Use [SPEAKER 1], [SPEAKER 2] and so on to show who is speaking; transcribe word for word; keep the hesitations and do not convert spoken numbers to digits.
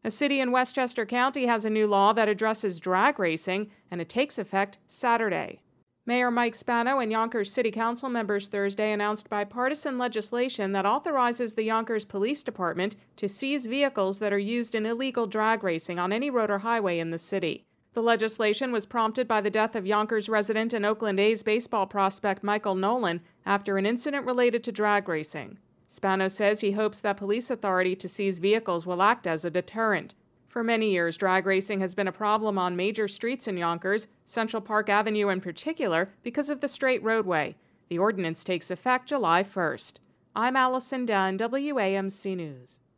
[SPEAKER 1] A city in Westchester County has a new law that addresses drag racing, and it takes effect Saturday. Mayor Mike Spano and Yonkers City Council members Thursday announced bipartisan legislation that authorizes the Yonkers Police Department to seize vehicles that are used in illegal drag racing on any road or highway in the city. The legislation was prompted by the death of Yonkers resident and Oakland A's baseball prospect Michael Nolan after an incident related to drag racing. Spano says he hopes that police authority to seize vehicles will act as a deterrent. For many years, drag racing has been a problem on major streets in Yonkers, Central Park Avenue in particular, because of the straight roadway. The ordinance takes effect July first. I'm Allison Dunn, W A M C News.